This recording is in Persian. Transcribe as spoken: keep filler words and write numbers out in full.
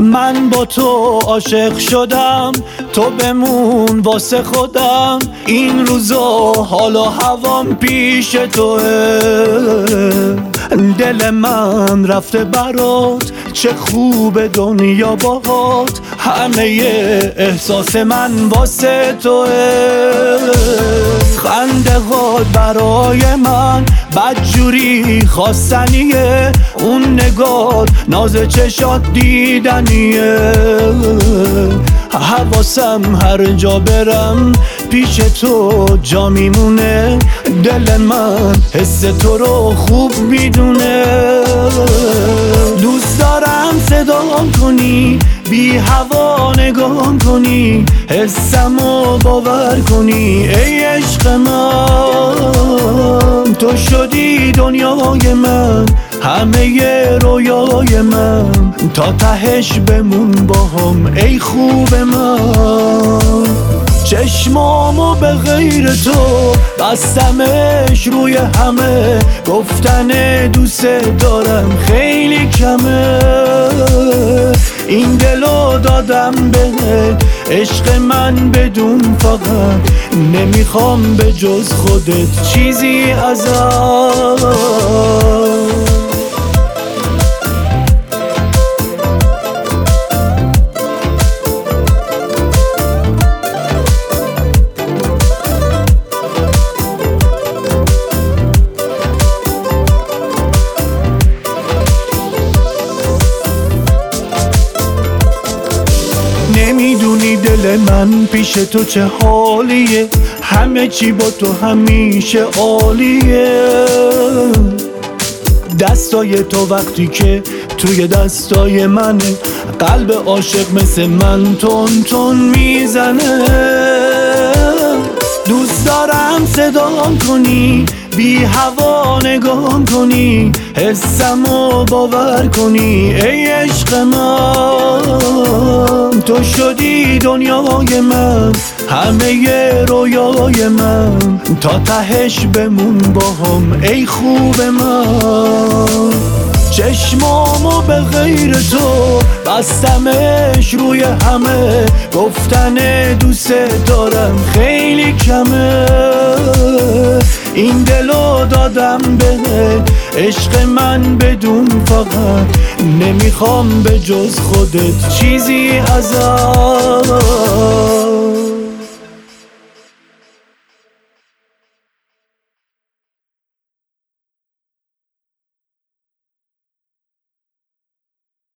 من با تو عاشق شدم، تو بمون واسه خودم. این روزا حالا هوام پیش توه، دل من رفته برات، چه خوب دنیا باهات. همه احساس من واسه توه، خنده هات برای من بدجوری خواستنیه، اون نگات ناز چشات دیدنیه. حواسم هر جا برم پیش تو جا میمونه، دل من حس تو رو خوب میدونه. دوست دارم صدام کنی، بی هوا نگاه کنی، حسمو باور کنی. ای عشق من، تو شدی دنیای من، همه رویای من. تا تهش بمون با هم ای خوب من. چشمامو به غیر تو بستمش روی همه، گفتن دوست دارم خیلی کمه. این دلو دادم بهت عشق من، بدون فقط نمیخوام به جز خودت چیزی ازت. نمیدونی دل من پیش تو چه حالیه، همه چی با تو همیشه عالیه. دستای تو وقتی که توی دستای منه، قلب عاشق مثل من تون تون میزنه. دوست دارم صدام کنی، بی هوا نگاه کنی، حسمو باور کنی. ای عشق من، تو شدی دنیای من، همه رویای من. تا تهش بمون با هم ای خوب من. چشمامو به غیر تو بستمش روی همه، گفتن دوست دارم خیلی کمه. این دلو دادم بهت عشق من، بدون فقط نمیخوام به جز خودت چیزی ازت.